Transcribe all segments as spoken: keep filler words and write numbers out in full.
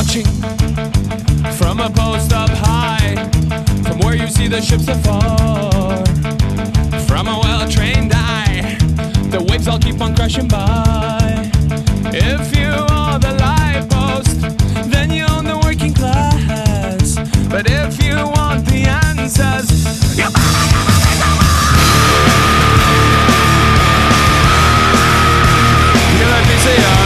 watching from a post up high, from where you see the ships afar, from a well-trained eye, the waves all keep on crashing by. If you are the life post, then you own the working class. But if you want the answers, you you let me see your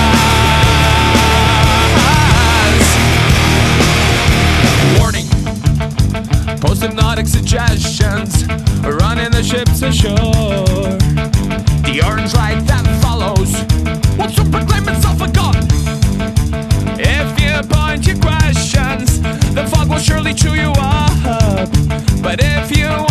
eyes. Warning, post-hypnotic suggestions, running the ships ashore. The orange light that follows will soon proclaim itself a god. If you point your questions, the fog will surely chew you up. But if you